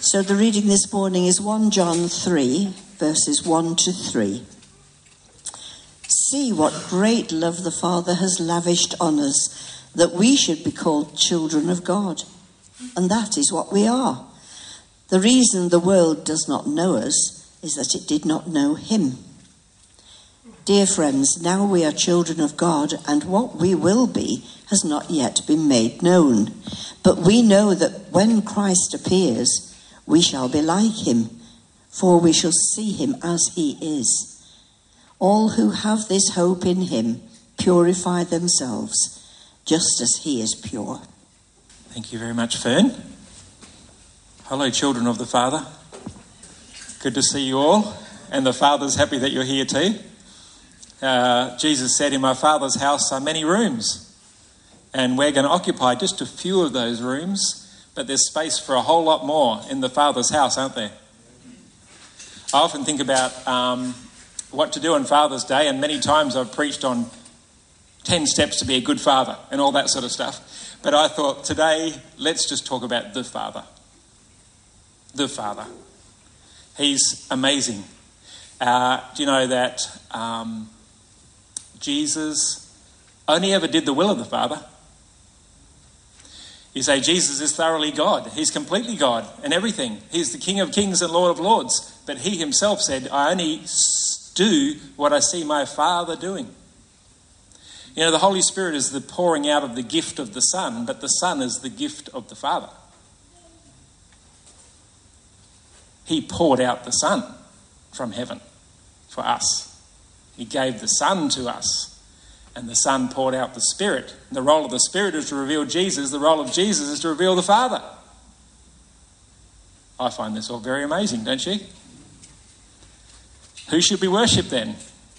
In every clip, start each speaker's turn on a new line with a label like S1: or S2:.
S1: So the reading this morning is 1 John 3, verses 1 to 3. See what great love the Father has lavished on us, that we should be called children of God. And that is what we are. The reason the world does not know us is that it did not know him. Dear friends, now we are children of God, and what we will be has not yet been made known. But we know that when Christ appears, we shall be like him, for we shall see him as he is. All who have this hope in him purify themselves, just as he is pure.
S2: Thank you very much, Fern. Hello, children of the Father. Good to see you all, and the Father's happy that you're here too. Jesus said, in my Father's house are many rooms, and we're going to occupy just a few of those rooms, but there's space for a whole lot more in the Father's house, aren't there? I often think about what to do on Father's Day, and many times I've preached on 10 steps to be a good father and all that sort of stuff. But I thought today, let's just talk about the Father. The Father. He's amazing. Do you know that Jesus only ever did the will of the Father? You say Jesus is thoroughly God. He's completely God and everything. He's the King of Kings and Lord of Lords. But he himself said, I only do what I see my Father doing. You know, the Holy Spirit is the pouring out of the gift of the Son, but the Son is the gift of the Father. He poured out the Son from heaven for us. He gave the Son to us. And the Son poured out the Spirit. The role of the Spirit is to reveal Jesus. The role of Jesus is to reveal the Father. I find this all very amazing, don't you? Who should we worship then?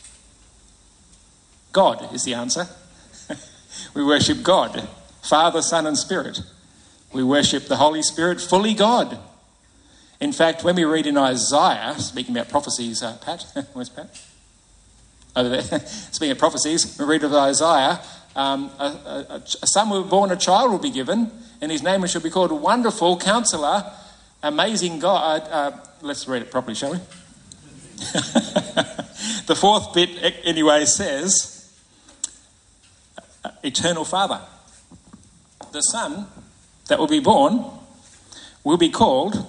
S2: God is the answer. We worship God, Father, Son and Spirit. We worship the Holy Spirit, fully God. In fact, when we read in Isaiah, speaking about prophecies, Pat, where's Pat? Over there. Speaking of prophecies, we read of Isaiah, a son will be born, a child will be given, and his name shall be called Wonderful Counselor, Amazing God. Let's read it properly, shall we? The fourth bit, anyway, says, Eternal Father. The Son that will be born will be called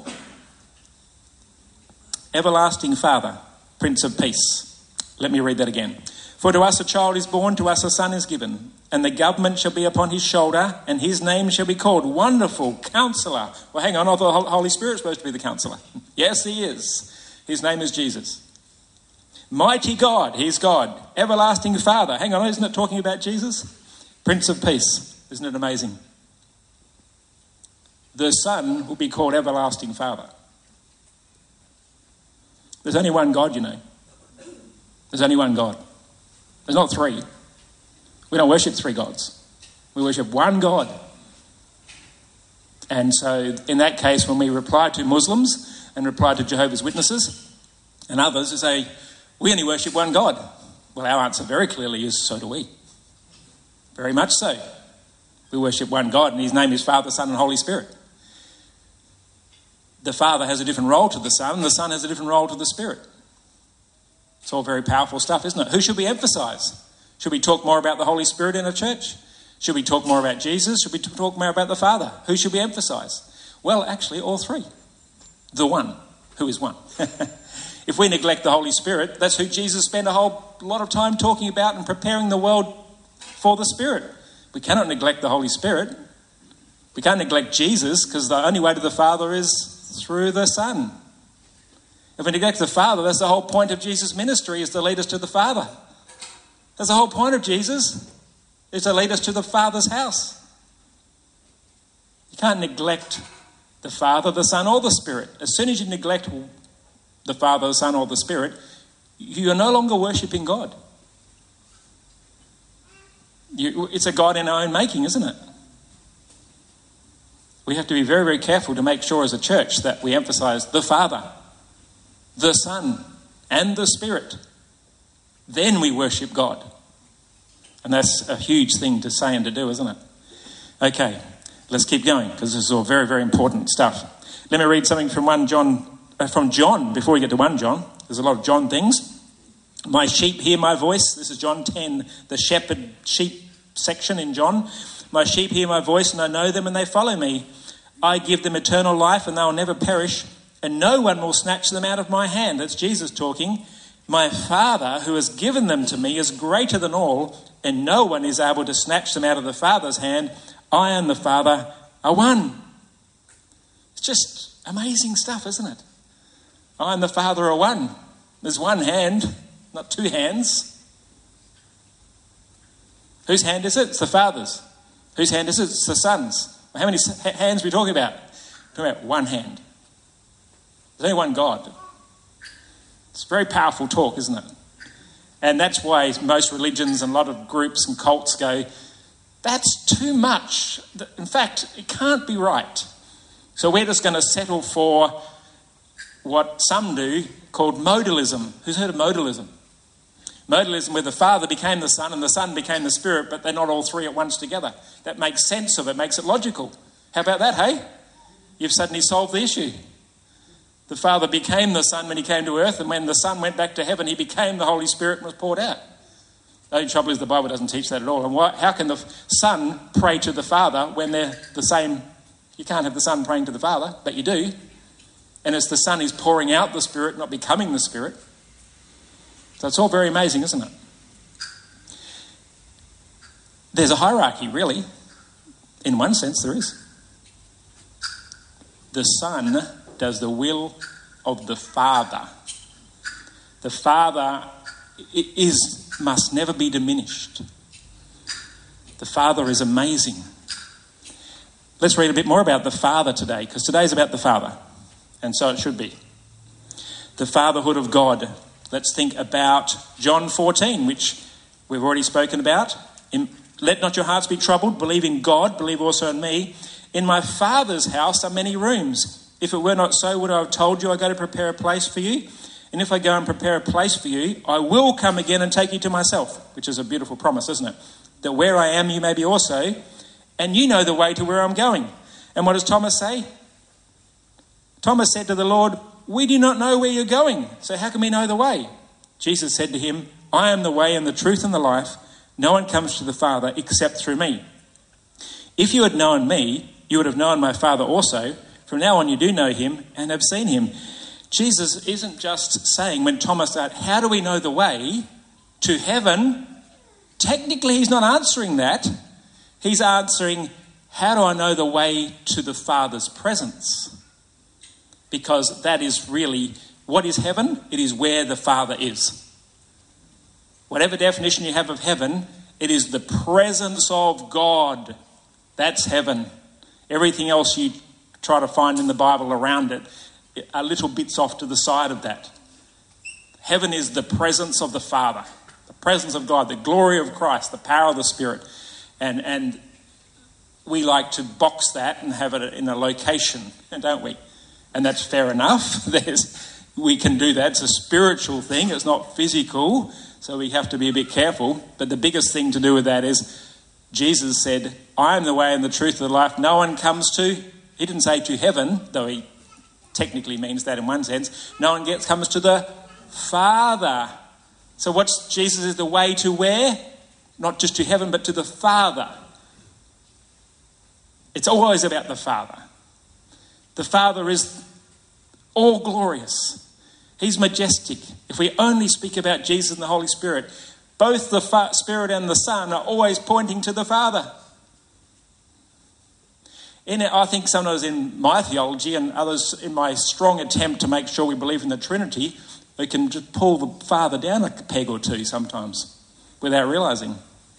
S2: Everlasting Father, Prince of Peace. Let me read that again. For to us a child is born, to us a son is given, and the government shall be upon his shoulder, and his name shall be called Wonderful Counselor. Well, hang on, I thought the Holy Spirit's supposed to be the Counselor. Yes, he is. His name is Jesus. Mighty God, he's God. Everlasting Father. Hang on, isn't it talking about Jesus? Prince of Peace. Isn't it amazing? The Son will be called Everlasting Father. There's only one God, you know. There's only one God. There's not three. We don't worship three gods. We worship one God. And so in that case, when we reply to Muslims and reply to Jehovah's Witnesses and others who say, we only worship one God. Well, our answer very clearly is, so do we. Very much so. We worship one God, and his name is Father, Son and Holy Spirit. The Father has a different role to the Son, and the Son has a different role to the Spirit. It's all very powerful stuff, isn't it? Who should we emphasise? Should we talk more about the Holy Spirit in a church? Should we talk more about Jesus? Should we talk more about the Father? Who should we emphasise? Well, actually, all three. The one, who is one. If we neglect the Holy Spirit, that's who Jesus spent a whole lot of time talking about and preparing the world for the Spirit. We cannot neglect the Holy Spirit. We can't neglect Jesus, because the only way to the Father is through the Son. If we neglect the Father, that's the whole point of Jesus' ministry, is to lead us to the Father. That's the whole point of Jesus, is to lead us to the Father's house. You can't neglect the Father, the Son, or the Spirit. As soon as you neglect the Father, the Son, or the Spirit, you are no longer worshipping God. It's a God in our own making, isn't it? We have to be very, very careful to make sure as a church that we emphasise the Father, the Son, and the Spirit. Then we worship God. And that's a huge thing to say and to do, isn't it? Okay, let's keep going, because this is all very, very important stuff. Let me read something from John, before we get to 1 John. There's a lot of John things. My sheep hear my voice. This is John 10, the shepherd sheep section in John. My sheep hear my voice, and I know them, and they follow me. I give them eternal life, and they will never perish, and no one will snatch them out of my hand. That's Jesus talking. My Father, who has given them to me, is greater than all, and no one is able to snatch them out of the Father's hand. I and the Father are one. It's just amazing stuff, isn't it? I and the Father are one. There's one hand, not two hands. Whose hand is it? It's the Father's. Whose hand is it? It's the Son's. How many hands are we talking about? We're talking about one hand. There's only one God. It's very powerful talk, isn't it? And that's why most religions and a lot of groups and cults go, that's too much. In fact, it can't be right. So we're just going to settle for what some do called modalism. Who's heard of modalism? Modalism, where the Father became the Son and the Son became the Spirit, but they're not all three at once together. That makes sense of it, makes it logical. How about that, hey? You've suddenly solved the issue. The Father became the Son when he came to earth, and when the Son went back to heaven, he became the Holy Spirit and was poured out. The only trouble is the Bible doesn't teach that at all. And how can the Son pray to the Father when they're the same? You can't have the Son praying to the Father, but you do. And it's the Son is pouring out the Spirit, not becoming the Spirit. So it's all very amazing, isn't it? There's a hierarchy, really. In one sense, there is. The Son does the will of the Father. The Father must never be diminished. The Father is amazing. Let's read a bit more about the Father today, because today's about the Father, and so it should be. The fatherhood of God. Let's think about John 14, which we've already spoken about. Let not your hearts be troubled. Believe in God. Believe also in me. In my Father's house are many rooms. If it were not so, would I have told you I go to prepare a place for you? And if I go and prepare a place for you, I will come again and take you to myself, which is a beautiful promise, isn't it? That where I am, you may be also, and you know the way to where I'm going. And what does Thomas say? Thomas said to the Lord, we do not know where you're going, so how can we know the way? Jesus said to him, I am the way and the truth and the life. No one comes to the Father except through me. If you had known me, you would have known my Father also. From now on you do know him and have seen him. Jesus isn't just saying, when Thomas asked, how do we know the way to heaven? Technically he's not answering that. He's answering, how do I know the way to the Father's presence? Because that is really, what is heaven? It is where the Father is. Whatever definition you have of heaven, it is the presence of God. That's heaven. Everything else you try to find in the Bible around it are little bits off to the side of that. Heaven is the presence of the Father, the presence of God, the glory of Christ, the power of the Spirit. And we like to box that and have it in a location, don't we? And that's fair enough. We can do that. It's a spiritual thing. It's not physical. So we have to be a bit careful. But the biggest thing to do with that is Jesus said, I am the way and the truth of the life. No one comes to, he didn't say to heaven, though he technically means that in one sense. No one comes to the Father. So what's Jesus is the way to where? Not just to heaven, but to the Father. It's always about the Father. The Father is all glorious. He's majestic. If we only speak about Jesus and the Holy Spirit, both the Spirit and the Son are always pointing to the Father. I think sometimes in my theology and others in my strong attempt to make sure we believe in the Trinity, we can just pull the Father down a peg or two sometimes without realising.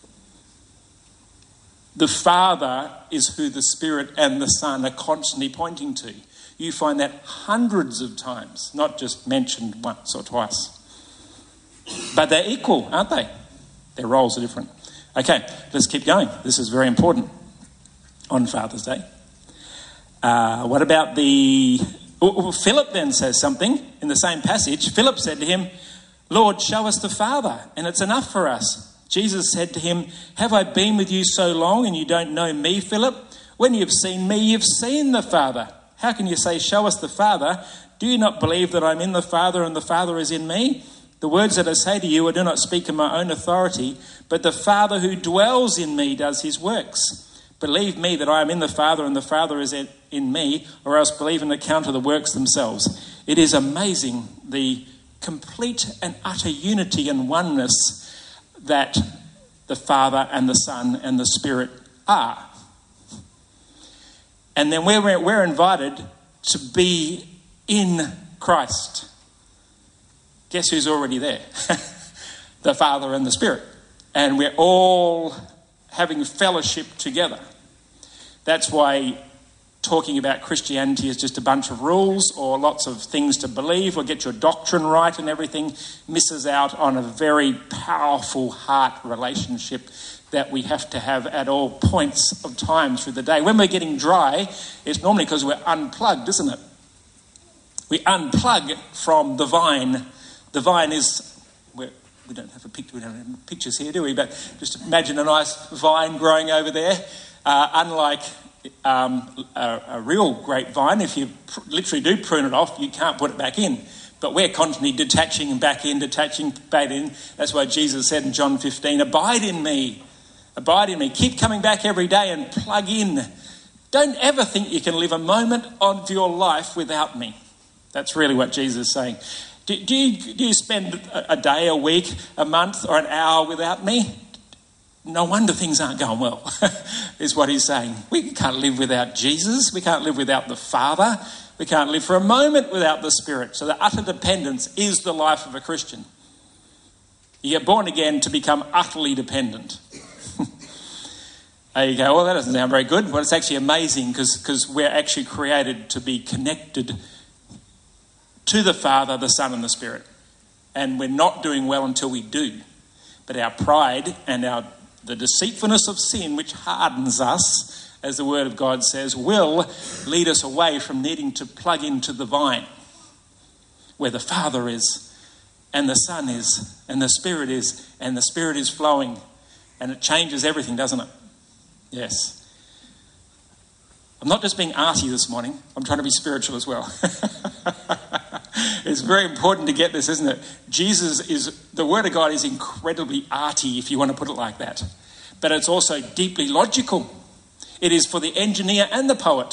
S2: The Father is who the Spirit and the Son are constantly pointing to. You find that hundreds of times, not just mentioned once or twice. But they're equal, aren't they? Their roles are different. Okay, let's keep going. This is very important on Father's Day. What about Philip then says something in the same passage. Philip said to him, Lord, show us the Father, and it's enough for us. Jesus said to him, have I been with you so long and you don't know me, Philip? When you've seen me, you've seen the Father. How can you say, 'Show us the Father'? Do you not believe that I'm in the Father and the Father is in me? The words that I say to you, I do not speak in my own authority, but the Father who dwells in me does his works. Believe me that I am in the Father and the Father is in me, or else believe on account of the works themselves." It is amazing the complete and utter unity and oneness that the Father and the Son and the Spirit are. And then we're invited to be in Christ. Guess who's already there? The Father and the Spirit. And we're all having fellowship together. That's why talking about Christianity is just a bunch of rules or lots of things to believe or get your doctrine right and everything misses out on a very powerful heart relationship that we have to have at all points of time through the day. When we're getting dry, it's normally because we're unplugged, isn't it? We unplug from the vine. The vine is, we don't have pictures here, do we? But just imagine a nice vine growing over there. Unlike a real grapevine, if you literally do prune it off, you can't put it back in. But we're constantly detaching back in. That's why Jesus said in John 15, "Abide in me. Abide in me." Keep coming back every day and plug in. Don't ever think you can live a moment of your life without me. That's really what Jesus is saying. Do you spend a day, a week, a month, or an hour without me? No wonder things aren't going well, is what he's saying. We can't live without Jesus. We can't live without the Father. We can't live for a moment without the Spirit. So the utter dependence is the life of a Christian. You get born again to become utterly dependent. You go, "Well, that doesn't sound very good." Well, it's actually amazing because we're actually created to be connected to the Father, the Son and the Spirit. And we're not doing well until we do. But our pride and the deceitfulness of sin, which hardens us, as the Word of God says, will lead us away from needing to plug into the vine, where the Father is, and the Son is, and the Spirit is, and the Spirit is flowing. And it changes everything, doesn't it? Yes. I'm not just being arty this morning. I'm trying to be spiritual as well. It's very important to get this, isn't it? The Word of God is incredibly arty, if you want to put it like that. But it's also deeply logical. It is for the engineer and the poet.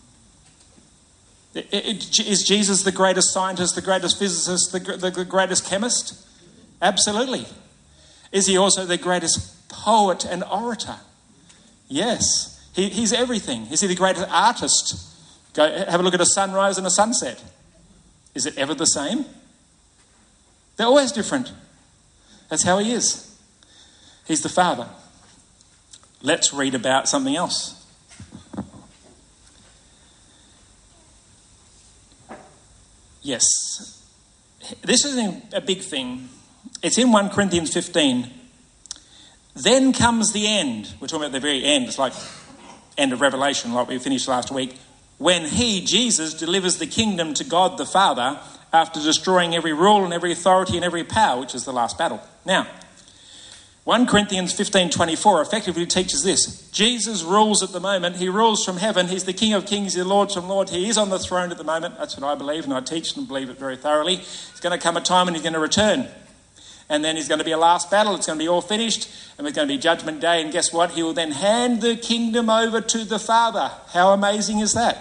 S2: Is Jesus the greatest scientist, the greatest physicist, the greatest chemist? Absolutely. Is he also the greatest poet and orator? Yes. He's everything. Is he the greatest artist? Go have a look at a sunrise and a sunset. Is it ever the same? They're always different. That's how he is. He's the Father. Let's read about something else. Yes. This is a big thing. It's in 1 Corinthians 15. Then comes the end. We're talking about the very end. It's like end of Revelation, like we finished last week. When he, Jesus, delivers the kingdom to God the Father after destroying every rule and every authority and every power, which is the last battle. Now, 1 Corinthians 15:24 effectively teaches this. Jesus rules at the moment. He rules from heaven. He's the King of Kings, the Lord from Lord. He is on the throne at the moment. That's what I believe, and I teach and believe it very thoroughly. There's going to come a time when he's going to return. And then there's going to be a last battle. It's going to be all finished. And there's going to be Judgment Day. And guess what? He will then hand the kingdom over to the Father. How amazing is that?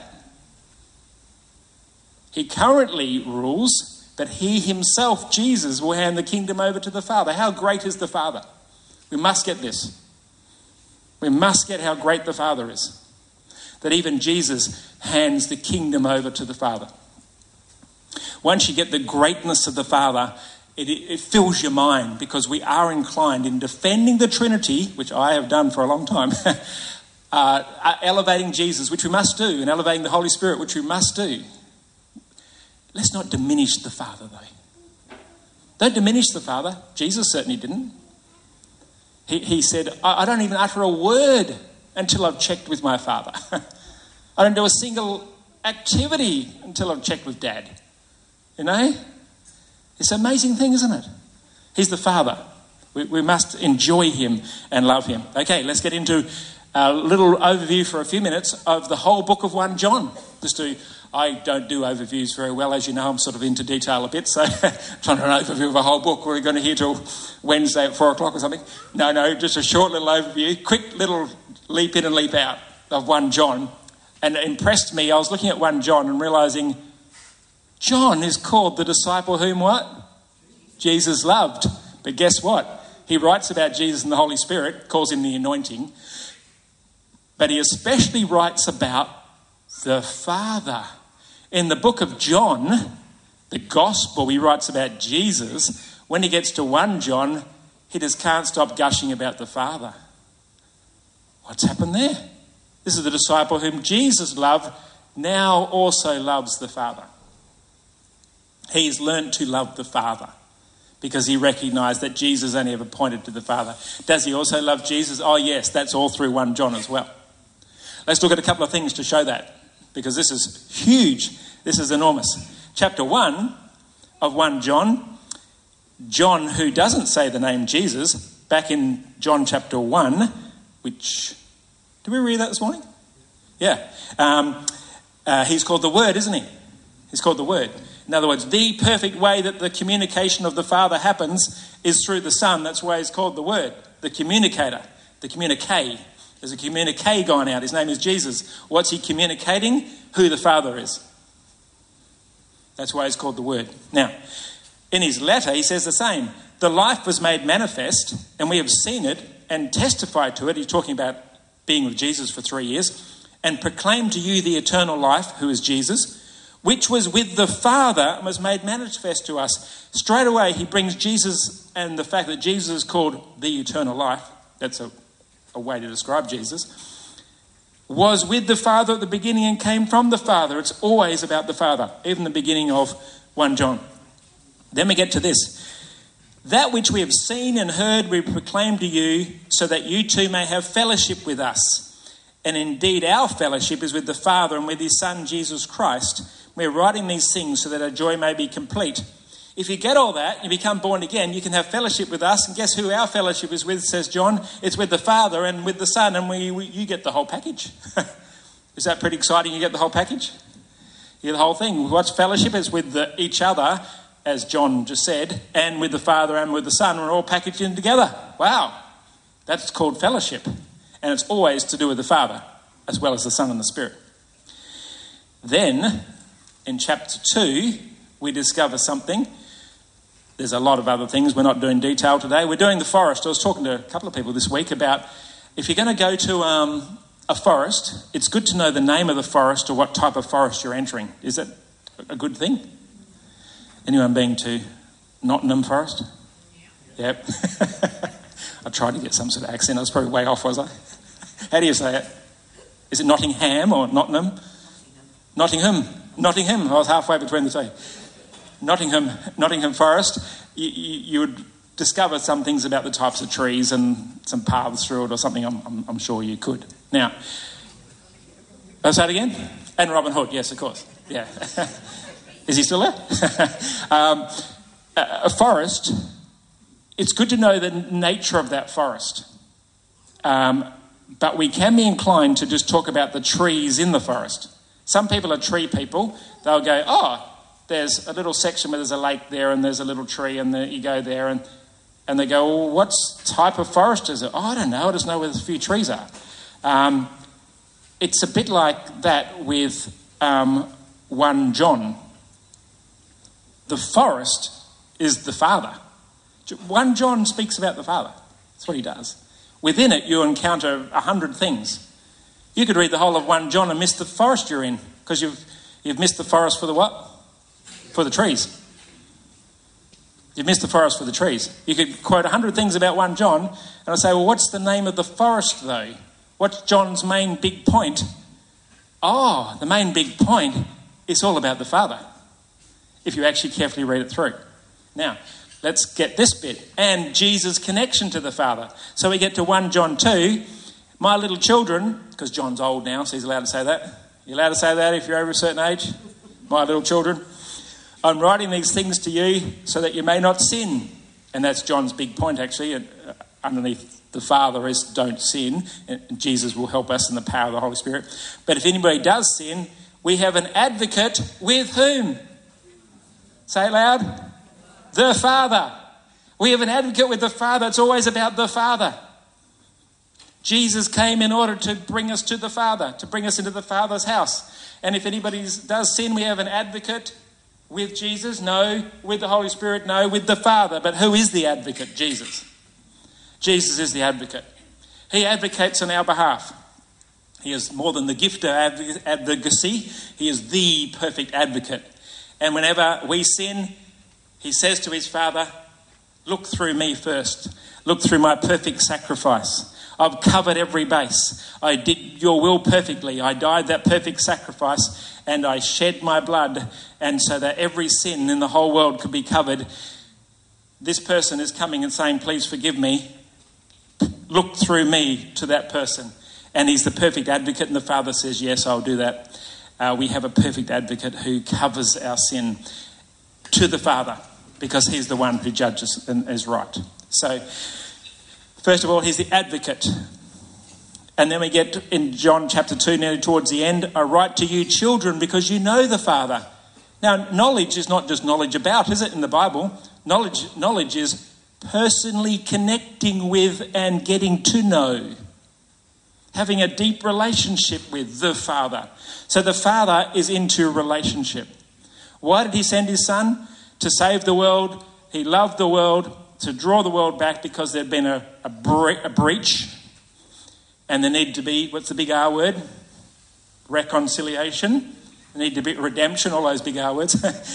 S2: He currently rules, but he himself, Jesus, will hand the kingdom over to the Father. How great is the Father? We must get this. We must get how great the Father is. That even Jesus hands the kingdom over to the Father. Once you get the greatness of the Father, it fills your mind, because we are inclined in defending the Trinity, which I have done for a long time, elevating Jesus, which we must do, and elevating the Holy Spirit, which we must do. Let's not diminish the Father, though. Don't diminish the Father. Jesus certainly didn't. He said, I don't even utter a word until I've checked with my Father. I don't do a single activity until I've checked with Dad. You know? It's an amazing thing, isn't it? He's the Father. We must enjoy him and love him. Okay, let's get into a little overview for a few minutes of the whole book of 1 John. I don't do overviews very well, as you know. I'm sort of into detail a bit, so trying to an overview of a whole book. We're going to hear till Wednesday at 4 o'clock or something. No, just a short little overview, quick little leap in and leap out of 1 John. And it impressed me. I was looking at 1 John and realising John is called the disciple whom what? Jesus loved. But guess what? He writes about Jesus and the Holy Spirit, calls him the anointing, but he especially writes about the Father. In the book of John, the Gospel, he writes about Jesus. When he gets to 1 John, he just can't stop gushing about the Father. What's happened there? This is the disciple whom Jesus loved, now also loves the Father. He's learnt to love the Father because he recognised that Jesus only ever pointed to the Father. Does he also love Jesus? Oh yes, that's all through 1 John as well. Let's look at a couple of things to show that, because this is huge. This is enormous. Chapter 1 of 1 John, John, who doesn't say the name Jesus, back in John chapter 1, which... Did we read that this morning? Yeah. He's called the Word, isn't he? He's called the Word. In other words, the perfect way that the communication of the Father happens is through the Son. That's why he's called the Word, the communicator, the communique. There's a communique going out. His name is Jesus. What's he communicating? Who the Father is. That's why he's called the Word. Now, in his letter, he says the same. The life was made manifest, and we have seen it and testified to it. He's talking about being with Jesus for 3 years, and proclaimed to you the eternal life, who is Jesus, which was with the Father and was made manifest to us. Straight away, he brings Jesus and the fact that Jesus is called the eternal life. That's a way to describe Jesus. Was with the Father at the beginning and came from the Father. It's always about the Father, even the beginning of 1 John. Then we get to this. That which we have seen and heard we proclaim to you, so that you too may have fellowship with us. And indeed our fellowship is with the Father and with his Son Jesus Christ. We're writing these things so that our joy may be complete. If you get all that, you become born again, you can have fellowship with us. And guess who our fellowship is with, says John? It's with the Father and with the Son, and you get the whole package. Is that pretty exciting? You get the whole package? You get the whole thing. What's fellowship? It's with each other, as John just said, and with the Father and with the Son. We're all packaged in together. Wow. That's called fellowship. And it's always to do with the Father, as well as the Son and the Spirit. Then, in chapter 2, we discover something. There's a lot of other things. We're not doing detail today. We're doing the forest. I was talking to a couple of people this week about if you're going to go to a forest, it's good to know the name of the forest or what type of forest you're entering. Is that a good thing? Anyone been to Nottingham Forest? Yep. I tried to get some sort of accent. I was probably way off, was I? How do you say it? Is it Nottingham or Nottingham? Nottingham. I was halfway between the two. Nottingham Forest. You would discover some things about the types of trees and some paths through it or something. I'm sure you could. Now, I'll say it again. And Robin Hood, yes, of course. Yeah. Is he still there? A forest, it's good to know the nature of that forest. But we can be inclined to just talk about the trees in the forest. Some people are tree people. They'll go, oh, there's a little section where there's a lake there and there's a little tree and you go there and they go, well, what type of forest is it? Oh, I don't know. I just know where the few trees are. It's a bit like that with 1 John. The forest is the Father. 1 John speaks about the Father. That's what he does. Within it, you encounter 100 things. You could read the whole of 1 John and miss the forest you're in because you've missed the forest for the what? For the trees. You've missed the forest for the trees. You could quote 100 things about 1 John and I say, well, what's the name of the forest though? What's John's main big point? Oh, the main big point is all about the Father, if you actually carefully read it through. Now, let's get this bit. And Jesus' connection to the Father. So we get to 1 John 2. My little children, because John's old now, so he's allowed to say that. You're allowed to say that if you're over a certain age? My little children. I'm writing these things to you so that you may not sin. And that's John's big point, actually, underneath the Father is don't sin, and Jesus will help us in the power of the Holy Spirit. But if anybody does sin, we have an advocate with whom? Say it loud. The Father. We have an advocate with the Father. It's always about the Father. Jesus came in order to bring us to the Father, to bring us into the Father's house. And if anybody does sin, we have an advocate with Jesus? No. With the Holy Spirit? No. With the Father. But who is the advocate? Jesus. Jesus is the advocate. He advocates on our behalf. He is more than the gift of advocacy. He is the perfect advocate. And whenever we sin, he says to his Father, look through me first. Look through my perfect sacrifice. I've covered every base. I did your will perfectly. I died that perfect sacrifice and I shed my blood, and so that every sin in the whole world could be covered. This person is coming and saying, please forgive me. Look through me to that person. And he's the perfect advocate, and the Father says, yes, I'll do that. We have a perfect advocate who covers our sin to the Father because he's the one who judges and is right. So, first of all, he's the advocate. And then we get in John chapter 2, nearly towards the end, I write to you children because you know the Father. Now, knowledge is not just knowledge about, is it, in the Bible? Knowledge is personally connecting with and getting to know. Having a deep relationship with the Father. So the Father is into relationship. Why did he send his Son? To save the world. He loved the world. To draw the world back because there'd been a breach. And there needed to be, what's the big R word? Reconciliation. There needed to be redemption, all those big R words.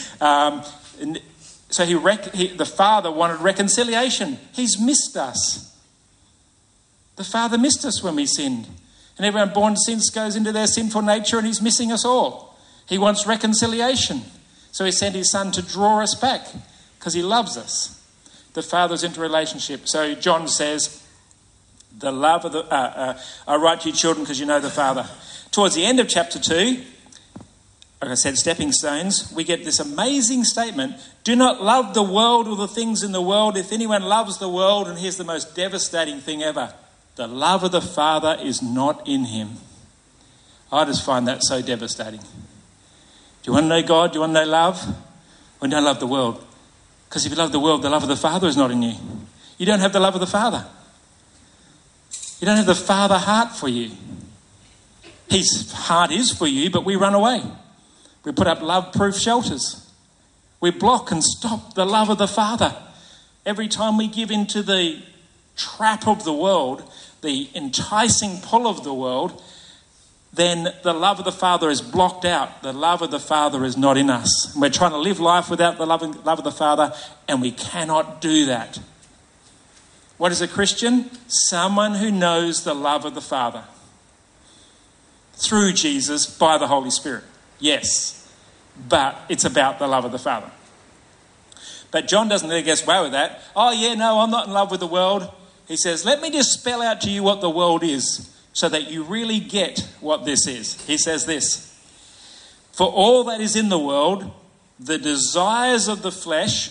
S2: So the Father wanted reconciliation. He's missed us. The Father missed us when we sinned. And everyone born to sin goes into their sinful nature and he's missing us all. He wants reconciliation. So he sent his Son to draw us back because he loves us. The Father's into relationship. So John says, the love of the... I write to you children because you know the Father. Towards the end of chapter 2, like I said, stepping stones, we get this amazing statement. Do not love the world or the things in the world. If anyone loves the world, and here's the most devastating thing ever, the love of the Father is not in him. I just find that so devastating. Do you want to know God? Do you want to know love? Well, don't love the world. Because if you love the world, the love of the Father is not in you. You don't have the love of the Father. You don't have the Father heart for you. His heart is for you, but we run away. We put up love-proof shelters. We block and stop the love of the Father. Every time we give into the trap of the world, the enticing pull of the world, then the love of the Father is blocked out. The love of the Father is not in us. We're trying to live life without the love of the Father, and we cannot do that. What is a Christian? Someone who knows the love of the Father. Through Jesus, by the Holy Spirit. Yes, but it's about the love of the Father. But John doesn't let us away with that. Oh yeah, no, I'm not in love with the world. He says, let me just spell out to you what the world is so that you really get what this is. He says this, for all that is in the world, the desires of the flesh,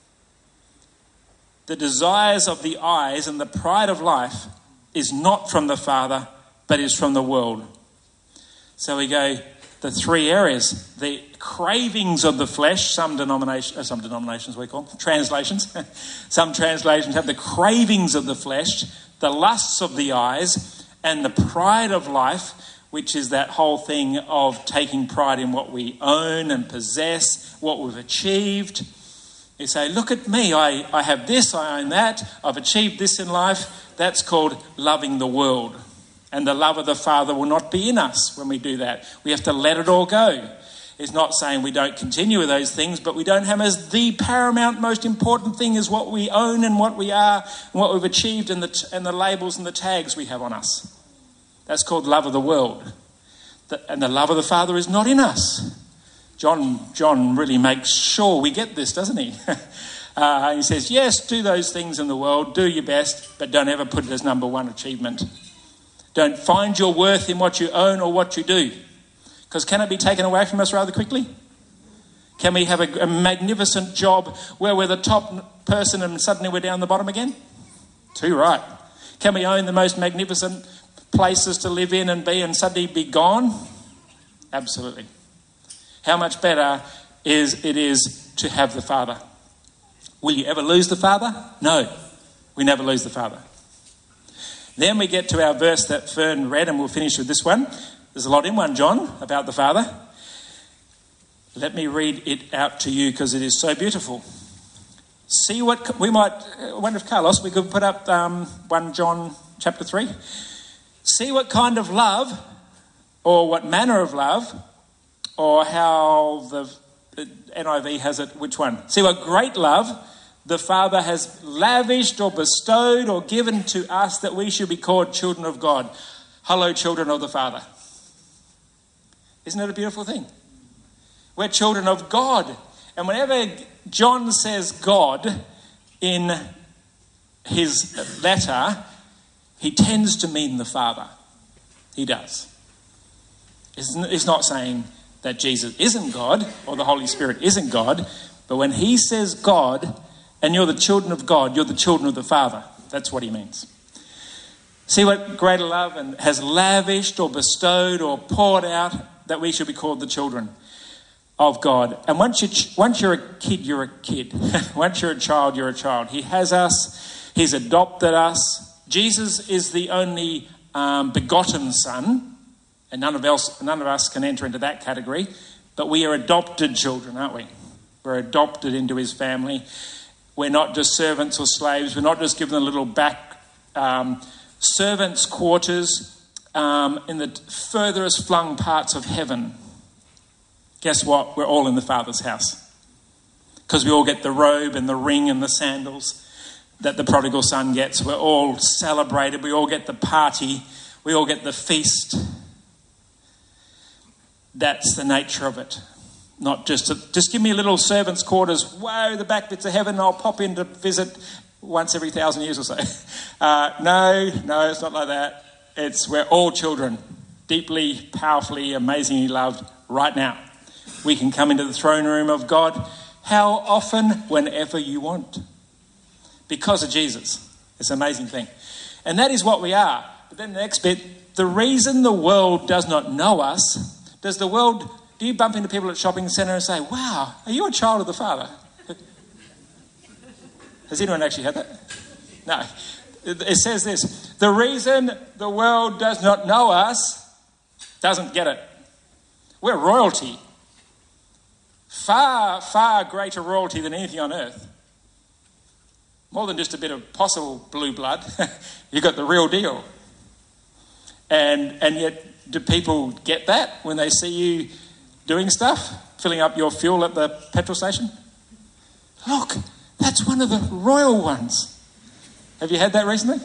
S2: the desires of the eyes and the pride of life is not from the Father, but is from the world. So we go, the three areas, the cravings of the flesh, some denominations we call them, translations. Some translations have the cravings of the flesh, the lusts of the eyes, and the pride of life, which is that whole thing of taking pride in what we own and possess, what we've achieved. You say, look at me, I have this, I own that, I've achieved this in life. That's called loving the world. And the love of the Father will not be in us when we do that. We have to let it all go. It's not saying we don't continue with those things, but we don't have as the paramount, most important thing is what we own and what we are and what we've achieved and the labels and the tags we have on us. That's called love of the world. And the love of the Father is not in us. John really makes sure we get this, doesn't he? He says, yes, do those things in the world, do your best, but don't ever put it as number one achievement. Don't find your worth in what you own or what you do. Because can it be taken away from us rather quickly? Can we have a magnificent job where we're the top person and suddenly we're down the bottom again? Too right. Can we own the most magnificent places to live in and be and suddenly be gone? Absolutely. How much better it is to have the Father. Will you ever lose the Father? No, we never lose the Father. Then we get to our verse that Fern read, and we'll finish with this one. There's a lot in 1 John about the Father. Let me read it out to you because it is so beautiful. See what we might... I wonder if Carlos, we could put up 1 John chapter 3. See what kind of love, or what manner of love, or how the NIV has it, which one? See what great love the Father has lavished or bestowed or given to us that we should be called children of God. Hello, children of the Father. Isn't it a beautiful thing? We're children of God. And whenever John says God in his letter, he tends to mean the Father. He does. He's not saying that Jesus isn't God or the Holy Spirit isn't God, but when he says God and you're the children of God, you're the children of the Father. That's what he means. See what greater love and has lavished or bestowed or poured out that we should be called the children of God. And once you're a kid, you're a kid. Once you're a child, you're a child. He has us. He's adopted us. Jesus is the only begotten Son, and none of us can enter into that category. But we are adopted children, aren't we? We're adopted into his family. We're not just servants or slaves. We're not just given a little back servants' quarters in the furthest flung parts of heaven. Guess what? We're all in the Father's house. Because we all get the robe and the ring and the sandals that the prodigal son gets. We're all celebrated. We all get the party. We all get the feast. That's the nature of it. Not just give me a little servant's quarters. Whoa, the back bits of heaven. I'll pop in to visit once every 1,000 years or so. No, it's not like that. We're all children, deeply, powerfully, amazingly loved right now. We can come into the throne room of God how often? Whenever you want. Because of Jesus. It's an amazing thing. And that is what we are. But then the next bit, the reason the world does not know us, do you bump into people at shopping centre and say, wow, are you a child of the Father? Has anyone actually had that? No. It says this, the reason the world does not know us doesn't get it. We're royalty. Far, far greater royalty than anything on earth. More than just a bit of possible blue blood. You've got the real deal. And yet, do people get that when they see you doing stuff? Filling up your fuel at the petrol station? Look, that's one of the royal ones. Have you had that recently?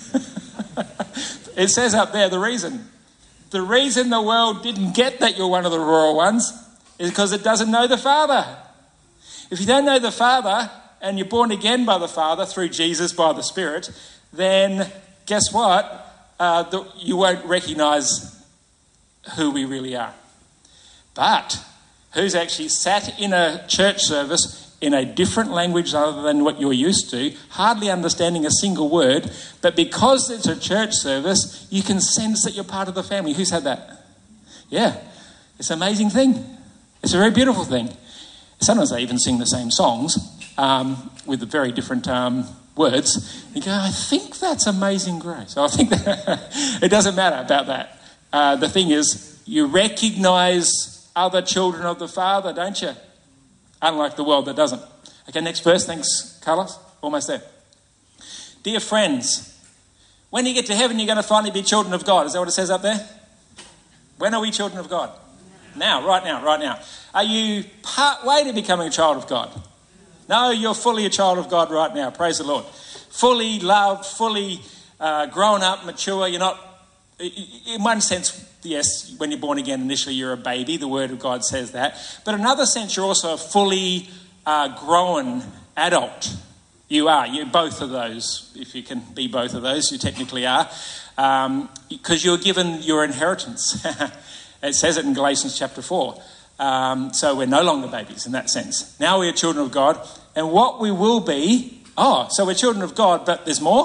S2: It says up there, the reason the world didn't get that you're one of the royal ones is because it doesn't know the Father. If you don't know the Father and you're born again by the Father through Jesus by the Spirit, then guess what? You won't recognise who we really are. But who's actually sat in a church service in a different language other than what you're used to, hardly understanding a single word, but because it's a church service, you can sense that you're part of the family. Who's had that? Yeah. It's an amazing thing. It's a very beautiful thing. Sometimes they even sing the same songs with very different words. You go, I think that's Amazing Grace. I think that it doesn't matter about that. The thing is, you recognise other children of the Father, don't you? Unlike the world that doesn't. Okay, next verse. Thanks, Carlos. Almost there. Dear friends, when you get to heaven, you're going to finally be children of God. Is that what it says up there? When are we children of God? Now, right now. Are you part way to becoming a child of God? No, you're fully a child of God right now. Praise the Lord. Fully loved, fully grown up, mature. You're not, in one sense, yes, when you're born again, initially you're a baby. The Word of God says that. But in another sense, you're also a fully grown adult. You are. You're both of those. If you can be both of those, you technically are. Because you're given your inheritance. It says it in Galatians chapter 4. So we're no longer babies in that sense. Now we are children of God. And what we will be... so we're children of God, but there's more.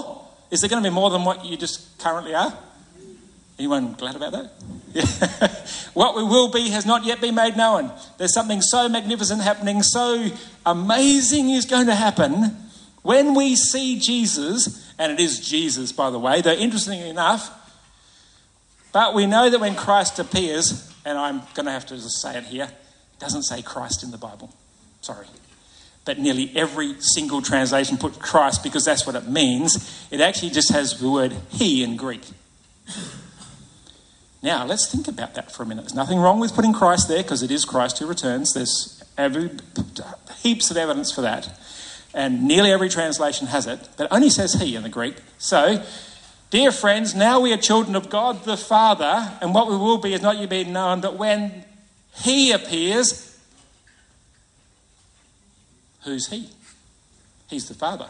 S2: Is there going to be more than what you just currently are? Anyone glad about that? Yeah. What we will be has not yet been made known. There's something so magnificent happening, so amazing is going to happen when we see Jesus, and it is Jesus, by the way, though interestingly enough, but we know that when Christ appears, and I'm going to have to just say it here, it doesn't say Christ in the Bible. Sorry. But nearly every single translation put Christ because that's what it means. It actually just has the word he in Greek. Now, let's think about that for a minute. There's nothing wrong with putting Christ there because it is Christ who returns. There's heaps of evidence for that. And nearly every translation has it, but it only says he in the Greek. So, dear friends, now we are children of God the Father, and what we will be is not yet being known, but when he appears, who's he? He's the Father.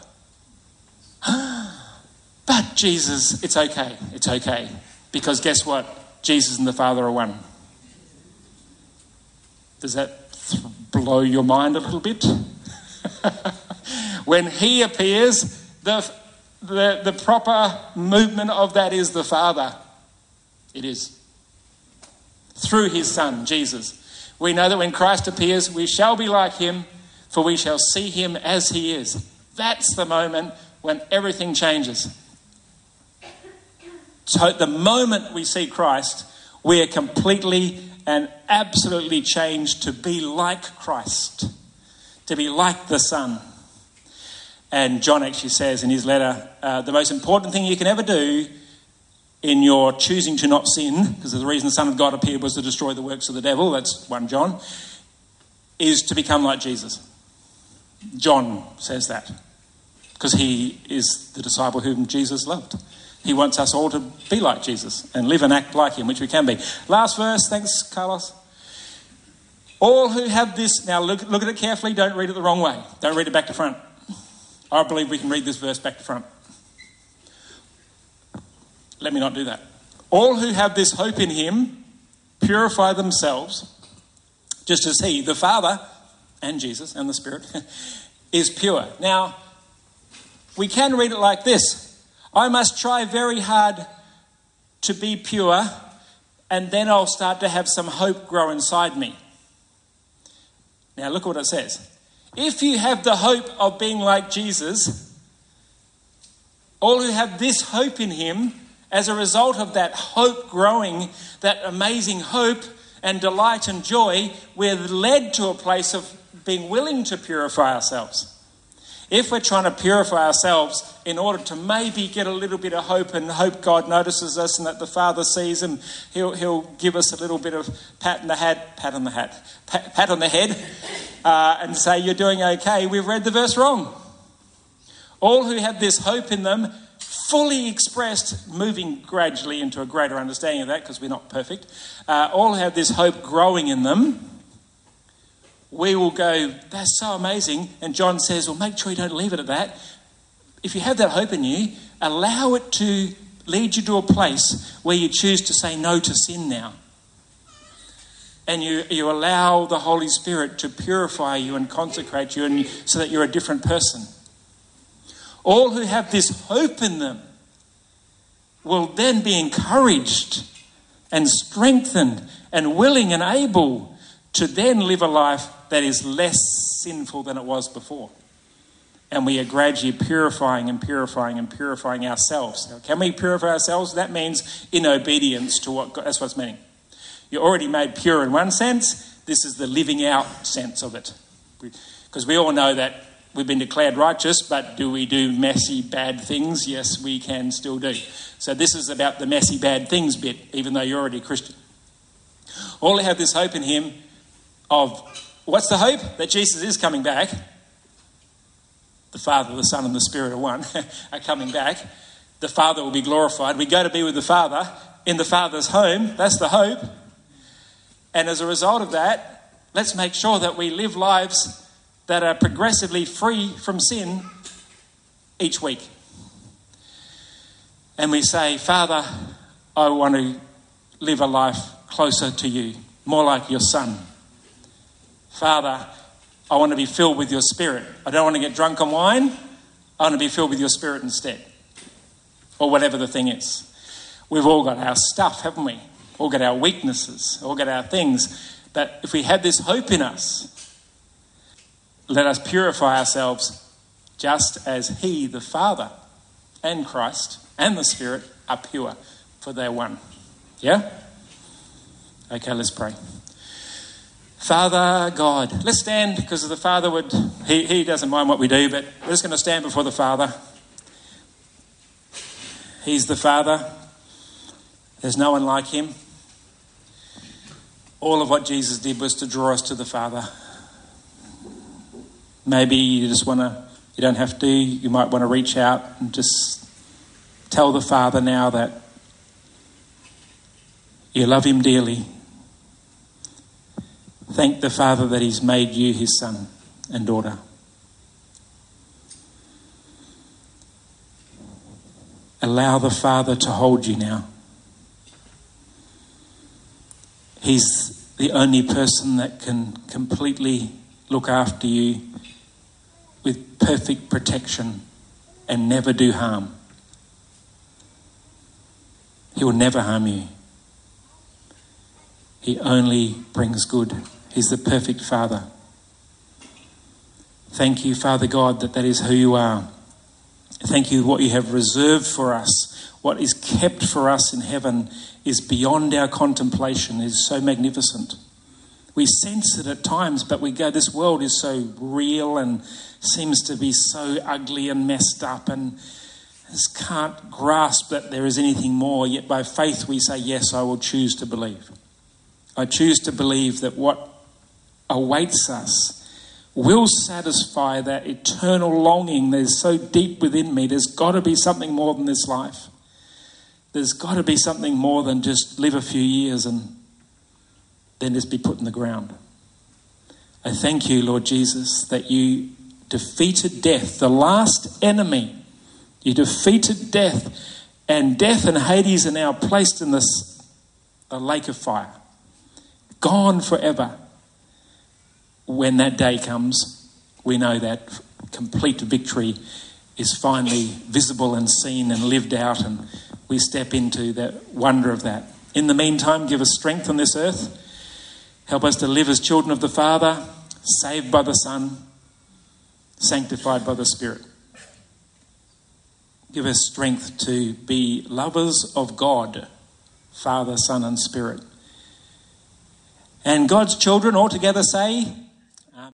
S2: But Jesus, it's okay. It's okay. Because guess what? Jesus and the Father are one. Does that blow your mind a little bit? When he appears, the proper movement of that is the Father. It is. Through his Son, Jesus. We know that when Christ appears, we shall be like him, for we shall see him as he is. That's the moment when everything changes. So the moment we see Christ, we are completely and absolutely changed to be like Christ, to be like the Son. And John actually says in his letter, the most important thing you can ever do in your choosing to not sin, because the reason the Son of God appeared was to destroy the works of the devil, that's 1 John, is to become like Jesus. John says that, because he is the disciple whom Jesus loved. He wants us all to be like Jesus and live and act like him, which we can be. Last verse, thanks, Carlos. All who have this, now look at it carefully, don't read it the wrong way. Don't read it back to front. I believe we can read this verse back to front. Let me not do that. All who have this hope in him purify themselves, just as he, the Father, and Jesus, and the Spirit, is pure. Now, we can read it like this. I must try very hard to be pure, and then I'll start to have some hope grow inside me. Now, look what it says. If you have the hope of being like Jesus, all who have this hope in him, as a result of that hope growing, that amazing hope and delight and joy, we're led to a place of being willing to purify ourselves. If we're trying to purify ourselves in order to maybe get a little bit of hope and hope God notices us and that the Father sees him, he'll give us a little bit of pat on the head and say, you're doing okay, we've read the verse wrong. All who have this hope in them, fully expressed, moving gradually into a greater understanding of that because we're not perfect, all who have this hope growing in them, we will go, that's so amazing. And John says, well, make sure you don't leave it at that. If you have that hope in you, allow it to lead you to a place where you choose to say no to sin now. And you allow the Holy Spirit to purify you and consecrate you and so that you're a different person. All who have this hope in them will then be encouraged and strengthened and willing and able to then live a life that is less sinful than it was before. And we are gradually purifying and purifying and purifying ourselves. Now, can we purify ourselves? That means in obedience to what God, that's what it's meaning. You're already made pure in one sense. This is the living out sense of it. Because we all know that we've been declared righteous, but do we do messy, bad things? Yes, we can still do. So this is about the messy, bad things bit, even though you're already a Christian. All who have this hope in him of, what's the hope? That Jesus is coming back. The Father, the Son, and the Spirit are one, are coming back. The Father will be glorified. We go to be with the Father in the Father's home. That's the hope. And as a result of that, let's make sure that we live lives that are progressively free from sin each week. And we say, Father, I want to live a life closer to you, more like your Son. Father, I want to be filled with your Spirit. I don't want to get drunk on wine. I want to be filled with your Spirit instead. or whatever the thing is. We've all got our stuff, haven't we? All got our weaknesses, all got our things. But if we have this hope in us, let us purify ourselves just as he, the Father, and Christ, and the Spirit are pure, for they're one. Yeah? Okay, let's pray. Father God, let's stand, because the Father he doesn't mind what we do, but we're just going to stand before the Father. He's the Father. There's no one like him. All of what Jesus did was to draw us to the Father. Maybe you don't have to, you might want to reach out and just tell the Father now that you love him dearly. Thank the Father that he's made you his son and daughter. Allow the Father to hold you now. He's the only person that can completely look after you with perfect protection and never do harm. He will never harm you. He only brings good. He's the perfect Father. Thank you, Father God, that is who you are. Thank you, what you have reserved for us, what is kept for us in heaven is beyond our contemplation, is so magnificent. We sense it at times, but we go, this world is so real and seems to be so ugly and messed up, and just can't grasp that there is anything more. Yet by faith we say, yes, I will choose to believe. I choose to believe that what awaits us will satisfy that eternal longing that is so deep within me. There's got to be something more than this life. There's got to be something more than just live a few years and then just be put in the ground. I thank you, Lord Jesus, that you defeated death, the last enemy. You defeated death, and death and Hades are now placed in a lake of fire. Gone forever. When that day comes, we know that complete victory is finally visible and seen and lived out, and we step into the wonder of that. In the meantime, give us strength on this earth. Help us to live as children of the Father, saved by the Son, sanctified by the Spirit. Give us strength to be lovers of God, Father, Son, and Spirit. And God's children all together say,